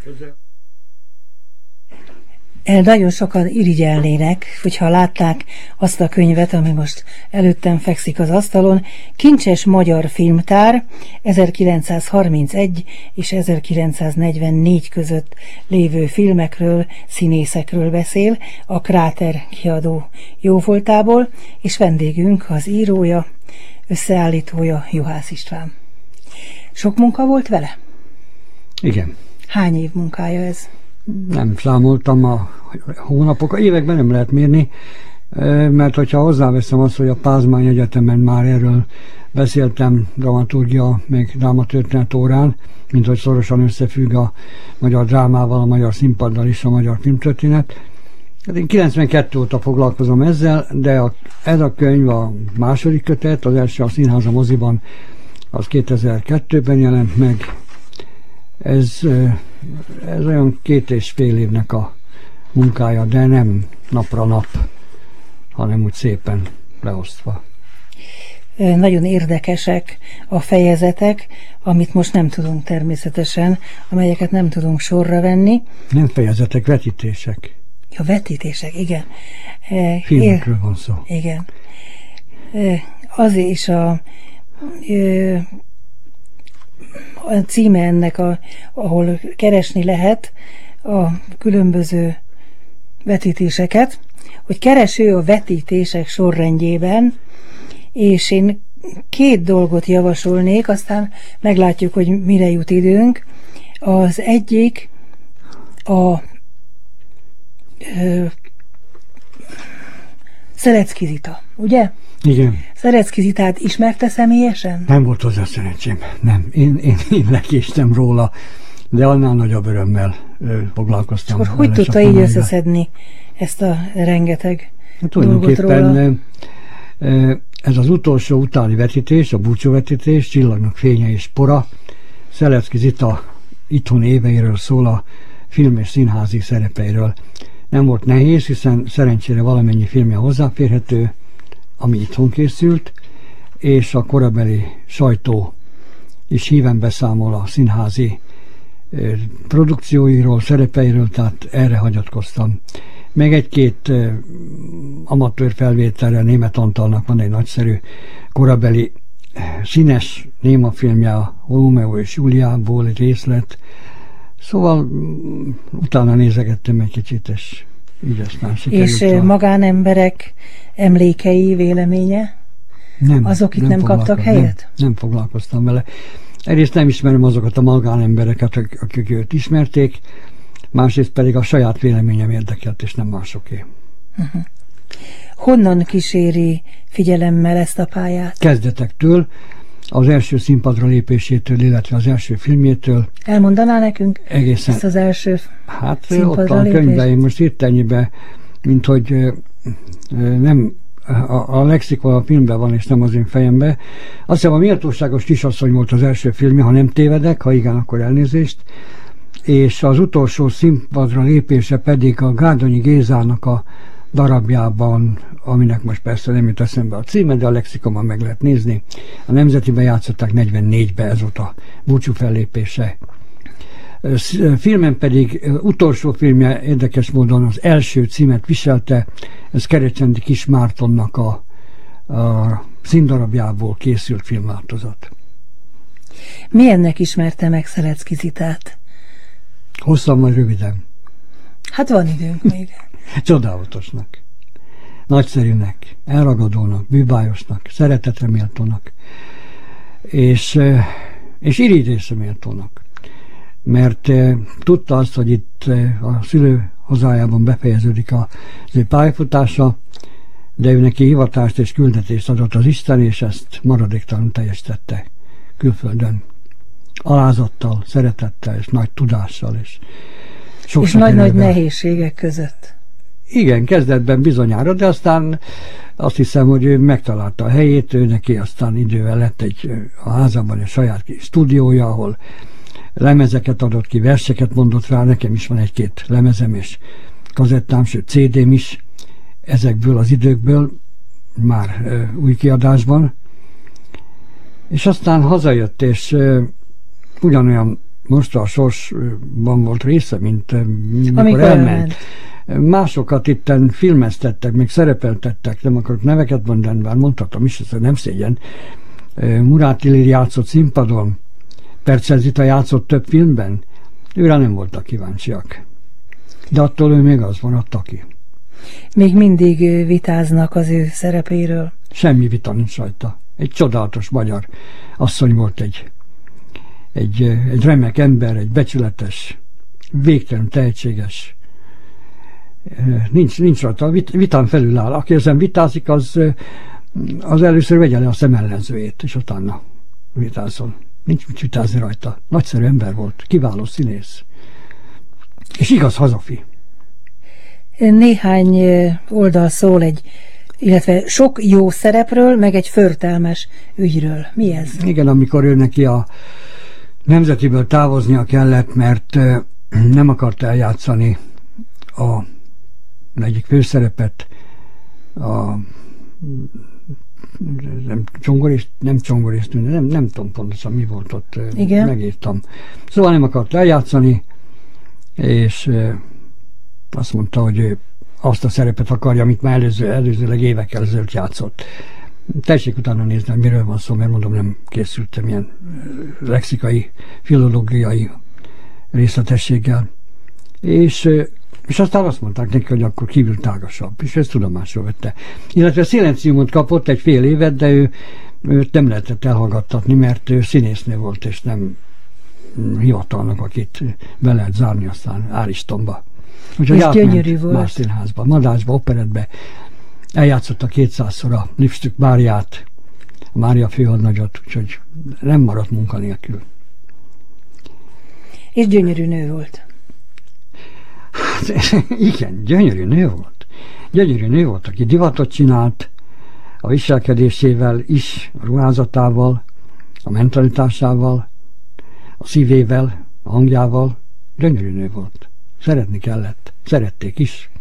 Nagyon sokan irigyelnének, hogyha látták azt a könyvet, ami most előttem fekszik az asztalon. Kincses magyar filmtár 1931 és 1944 között lévő filmekről, színészekről beszél, a Kráter kiadó jóvoltából, és vendégünk az írója, összeállítója Juhász István. Sok munka volt vele? Igen. Hány év munkája ez? Nem számoltam a hónapok, években nem lehet mérni, mert hogyha hozzáveszem azt, hogy a Pázmány Egyetemen már erről beszéltem dramaturgia, meg drámatörténet órán, mint hogy szorosan összefügg a magyar drámával, a magyar színpaddal és a magyar filmtörténet. Hát én 92 óta foglalkozom ezzel, de ez a könyv a második kötet, az első a Színház a moziban, az 2002-ben jelent meg. Ez olyan 2,5 évnek a munkája, de nem napra nap, hanem úgy szépen leosztva. Nagyon érdekesek a fejezetek, amit most nem tudunk természetesen, amelyeket nem tudunk sorra venni. Nem fejezetek, vetítések. Ja, vetítések, igen. Filmekről van szó. Igen. Az is a címe ennek, ahol keresni lehet a különböző vetítéseket, hogy kereső a vetítések sorrendjében, és én 2 dolgot javasolnék, aztán meglátjuk, hogy mire jut időnk. Az egyik a Szelecki Zita, ugye? Igen. Szelecki Zitát ismerte személyesen? Nem volt hozzá szerencsém, nem. Én lekéstem róla, de annál nagyobb örömmel foglalkoztam. Akkor hogy tudta így összeszedni ezt a rengeteg dolgot róla? Ez az utolsó utáni vetítés, a búcsúvetítés, Csillagnak fénye és pora, Szelecki Zita itthon éveiről szól, a film és színházi szerepeiről. Nem volt nehéz, hiszen szerencsére valamennyi filmje hozzáférhető, ami itthon készült, és a korabeli sajtó is híven beszámol a színházi produkcióiról, szerepeiről, tehát erre hagyatkoztam. Meg 1-2 amatőr felvételre Németh Antalnak van egy nagyszerű korabeli színes némafilmje, a Rómeó és Júliából egy részlet. Szóval utána nézegettem egy kicsit, és így aztán sikerült. És magánemberek emlékei, véleménye? Nem, azok itt nem kaptak helyet? Nem foglalkoztam vele. Egyrészt nem ismerem azokat a magánembereket, akik őt ismerték, másrészt pedig a saját véleményem érdekelt, és nem másoké. Uh-huh. Honnan kíséri figyelemmel ezt a pályát? Kezdetektől, az első színpadra lépésétől, illetve az első filmjétől. Elmondaná nekünk egészen, ezt az első színpadra ott a könyvben, én most hirtelenjében, mint hogy nem a lexikon a filmben van, és nem az én fejemben. Azt hiszem, a Méltóságos Kisasszony volt az első filmje, ha nem tévedek, ha igen, akkor elnézést. És az utolsó színpadra lépése pedig a Gárdonyi Gézának a darabjában, aminek most persze nem jut eszembe a címe, de a lexikonban meg lehet nézni. A Nemzetiben játszották 44-ben, ez volt a búcsú fellépése. Filmen pedig utolsó filmje érdekes módon az első címet viselte, ez Kerecsendi Kis Mártonnak a színdarabjából készült filmváltozat. Milyennek ismerte meg Szelecki Zitát? Hosszan vagy röviden? Hát van időnk még. Csodálatosnak, nagyszerűnek, elragadónak, bűbájosnak, szeretetre méltónak, és irigyésre méltónak. Mert tudta azt, hogy itt a szülő hazájában befejeződik az ő pályafutása, de ő neki hivatást és küldetést adott az Isten, és ezt maradéktalanul teljesítette külföldön. Alázattal, szeretettel, és nagy tudással, és nagy-nagy nehézségek között. Igen, kezdetben bizonyára, de aztán azt hiszem, hogy ő megtalálta a helyét, ő neki aztán idővel lett a házában egy saját kis stúdiója, ahol lemezeket adott ki, verseket mondott rá, nekem is van 1-2 lemezem és kazettám, sőt CD-m is ezekből az időkből, már új kiadásban. És aztán hazajött, és ugyanolyan most a Sorsban volt része, mint amikor elment. Másokat itten filmeztettek, még szerepeltettek, nem akarok neveket mondani, bár mondhatom is, ez nem szégyen. Murat Ilir játszott színpadon, Percel Zita játszott több filmben, őre nem voltak kíváncsiak. De attól ő még az maradt, aki. Még mindig vitáznak az ő szerepéről. Semmi vita nincs rajta. Egy csodálatos magyar asszony volt, egy remek ember, egy becsületes, végtelen tehetséges. Nincs rajta. Vitán felül áll. Aki ezen vitázik, az először vegye le a szemellenzőjét, és utána vitázol. Nincs mit vitázni rajta. Nagyszerű ember volt, kiváló színész. És igaz hazafi. Néhány oldal szól illetve sok jó szerepről, meg egy förtelmes ügyről. Mi ez? Igen, amikor ő neki a Nemzetiből távoznia kellett, mert nem akart eljátszani a egyik főszerepet, nem tudom pontosan mi volt ott, igen. Megírtam. Szóval nem akart eljátszani, és azt mondta, hogy ő azt a szerepet akarja, amit már előzőleg évekkel ezelőtt játszott. Tessék utána nézni, hogy miről van szó, mert mondom, nem készültem ilyen lexikai, filológiai részletességgel. És aztán azt mondták neki, hogy akkor kívül tágasabb, és ezt tudomásról vette. Illetve szilenciumot kapott egy fél évet, de őt nem lehetett elhallgattatni, mert ő színésznő volt, és nem hivatalnak, akit be lehet zárni aztán Áristonba. Úgyhogy gyönyörű volt. Más színházba, Madásba, operetbe. Eljátszotta 200-szor a Lipstick bárját, a Mária főhadnagyot, úgyhogy nem maradt munkanélkül. És gyönyörű nő volt. Hát, igen, gyönyörű nő volt. Gyönyörű nő volt, aki divatot csinált, a viselkedésével is, a ruházatával, a mentalitásával, a szívével, a hangjával. Gyönyörű nő volt. Szeretni kellett. Szerették is.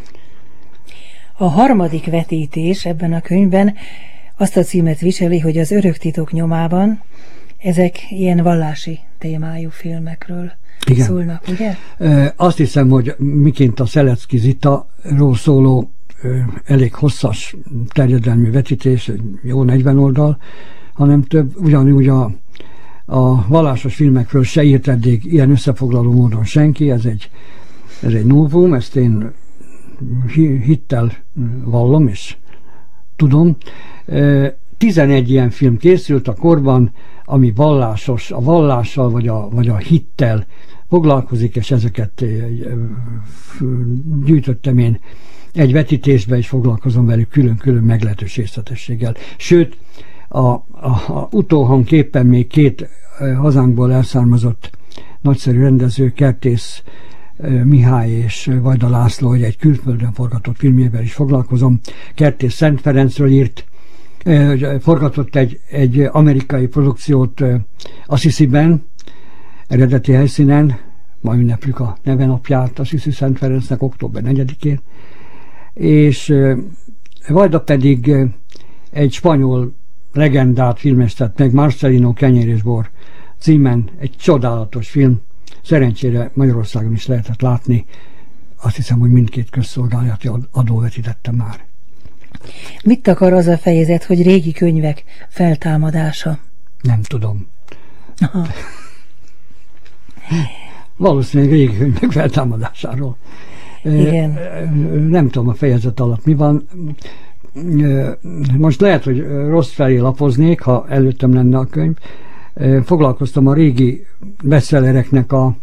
A harmadik vetítés ebben a könyvben azt a címet viseli, hogy az örök titok nyomában. Ezek ilyen vallási témájú filmekről szólnak, ugye? Azt hiszem, hogy miként a Szelecki Zitaról szóló elég hosszas terjedelmű vetítés, jó 40 oldal, hanem több, ugyanúgy a vallásos filmekről se írt eddig ilyen összefoglaló módon senki, ez egy novum, ezt én hittel vallom, és tudom. 11 ilyen film készült a korban, ami vallásos, a vallással vagy a hittel foglalkozik, és ezeket gyűjtöttem én egy vetítésbe, és foglalkozom velük külön-külön meglehetős részletességgel. Sőt, a utóhangképpen még 2 hazánkból elszármazott nagyszerű rendező, Kertész Mihály és Vajda László, hogy egy külföldön forgatott filmjével is foglalkozom. Kertész Szent Ferencről írt, forgatott egy amerikai produkciót Assisi-ben, eredeti helyszínen, ma ünneplik a nevenapját Assisi Szent Ferencnek október 4-én, és Vajda pedig egy spanyol legendát filmeztet meg, Marcelino Kenyér és bor címen, egy csodálatos film. Szerencsére Magyarországon is lehetett látni. Azt hiszem, hogy mindkét közszolgálati adó vetítette már. Mit akar az a fejezet, hogy régi könyvek feltámadása? Nem tudom. Aha. Valószínűleg régi könyvek feltámadásáról. Igen. Nem tudom a fejezet alatt mi van. Most lehet, hogy rossz felé lapoznék, ha előttem lenne a könyv. Foglalkoztam a régi bestsellereknek a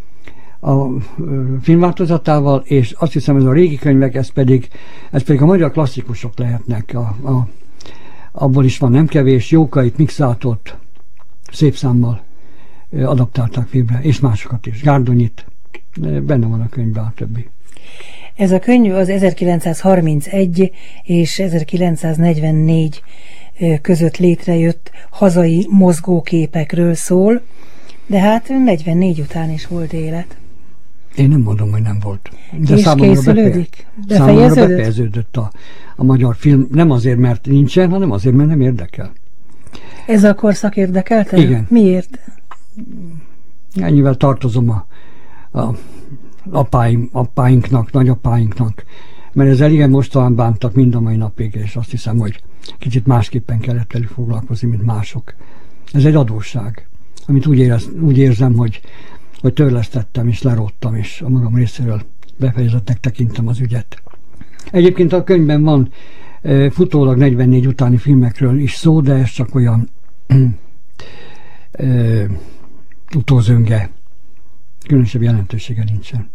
filmváltozatával, és azt hiszem, ez a régi könyvek, ez pedig a magyar klasszikusok lehetnek. Abból is van nem kevés, Jókait, Mixátot szép számmal adaptálták filmre, és másokat is. Gárdonyit, benne van a könyvben a többi. Ez a könyv az 1931 és 1944 között létrejött hazai mozgóképekről szól, de hát 44 után is volt élet. Én nem mondom, hogy nem volt. De és készülődik? Számomra befejeződött a magyar film, nem azért, mert nincsen, hanem azért, mert nem érdekel. Ez a korszak érdekelte? Igen. Miért? Ennyivel tartozom a apáinknak, nagyapáinknak, mert ezzel igen mostohan bántak mind a mai napig, és azt hiszem, hogy kicsit másképpen kellett velük foglalkozni, mint mások. Ez egy adósság, amit úgy érzem, hogy törlesztettem és leróttam, és a magam részéről befejezettnek tekintem az ügyet. Egyébként a könyvben van futólag 44 utáni filmekről is szó, de ez csak olyan utózönge, különösebb jelentősége nincsen.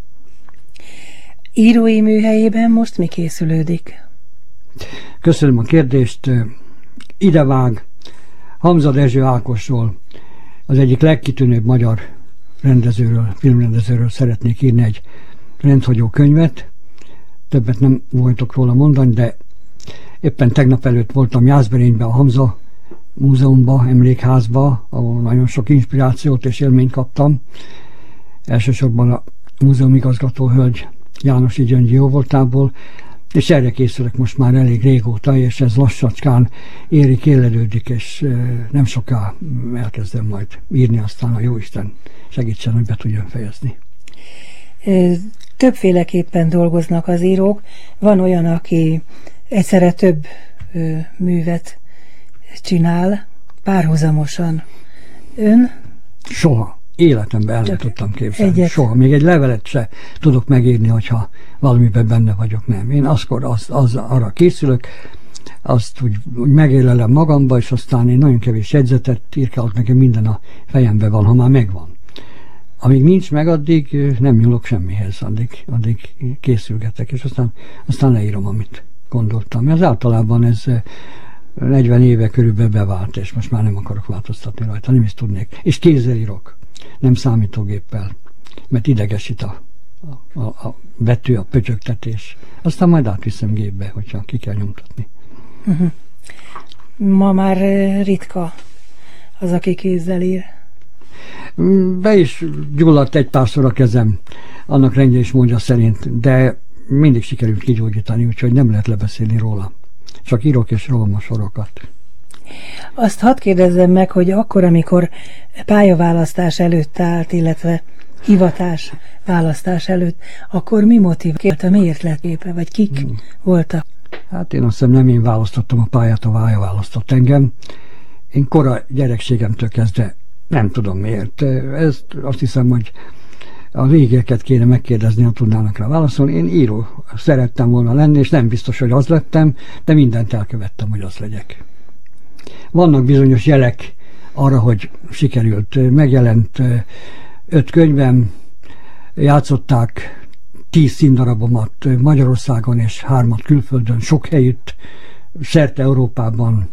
Írói műhelyében most mi készülődik? Köszönöm a kérdést. Idevág Hamza Dezső Ákosról, az egyik legkitűnőbb magyar rendezőről, filmrendezőről szeretnék írni egy rendhagyó könyvet. Többet nem voltok róla mondani, de éppen tegnap előtt voltam Jászberényben, a Hamza Múzeumban, emlékházba, ahol nagyon sok inspirációt és élményt kaptam. Elsősorban a múzeumigazgató hölgy Jánosi Gyöngyi jóvoltából, és erre készülök most már elég régóta, és ez lassacskán érik, élelődik, és nem soká elkezdem majd írni, aztán a Jóisten segítsen, hogy be tudjam fejezni. Többféleképpen dolgoznak az írók. Van olyan, aki egyszerre több művet csinál párhuzamosan. Ön? Soha. Életemben el nem tudtam képzelni. Egyet. Soha. Még egy levelet se tudok megírni, hogyha valamiben benne vagyok. Nem. Én arra készülök, azt úgy megélelem magamba, és aztán én nagyon kevés jegyzetet írkálok, nekem minden a fejemben van, ha már megvan. Amíg nincs meg, addig nem nyúlok semmihez, addig készülgetek, és aztán leírom, amit gondoltam. Ez általában ez 40 éve körülbelül bevált, és most már nem akarok változtatni rajta, nem is tudnék. És kézzel írok, nem számítógéppel, mert idegesít a betű, a pötyögtetés. Aztán majd átviszem gépbe, hogyha ki kell nyomtatni. Uh-huh. Ma már ritka az, aki kézzel ír. Be is gyulladt egy párszor a kezem, annak rendje és módja szerint, de mindig sikerült kigyógyítani, úgyhogy nem lehet lebeszélni róla. Csak írok és rólam a sorokat. Azt hadd kérdezzem meg, hogy akkor, amikor pályaválasztás előtt állt, illetve hivatás választás előtt, akkor mi motiválta, miért lett épe, vagy kik voltak? Hát én azt hiszem, nem én választottam a pályát, a pálya választott engem. Én kora gyerekségemtől kezdve nem tudom miért. Ezt azt hiszem, hogy a régieket kéne megkérdezni, ha tudnának rá válaszolni. Én író szerettem volna lenni, és nem biztos, hogy az lettem, de mindent elkövettem, hogy az legyek. Vannak bizonyos jelek arra, hogy sikerült. Megjelent 5 könyvem, játszották 10 színdarabomat Magyarországon, és 3 külföldön, sok helyütt, szerte Európában.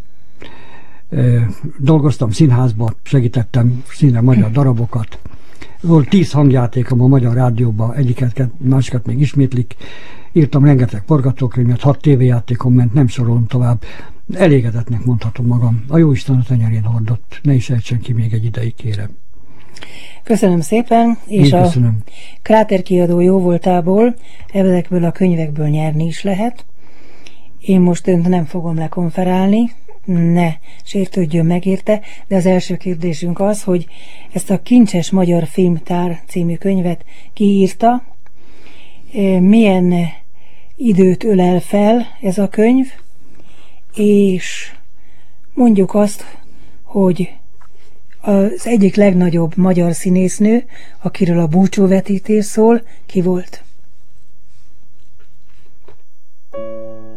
Dolgoztam színházban, segítettem színre magyar darabokat. Volt 10 hangjátékom a Magyar Rádióban, egyiket, másikat még ismétlik. Írtam rengeteg forgatókönyvet, 6 tévéjátékom ment, nem sorolom tovább. Elégedetnek mondhatom magam. A Jóisten a tenyerén hordott. Ne is ejtsen ki még egy ideig, kérem. Köszönöm szépen, és köszönöm. A Kráter kiadó jóvoltából, ezekből a könyvekből nyerni is lehet. Én most önt nem fogom lekonferálni, ne sértődjön meg érte, de az első kérdésünk az, hogy ezt a Kincses Magyar Filmtár című könyvet kiírta, milyen időt ölel fel ez a könyv, és mondjuk azt, hogy az egyik legnagyobb magyar színésznő, akiről a búcsúvetítés szól, ki volt?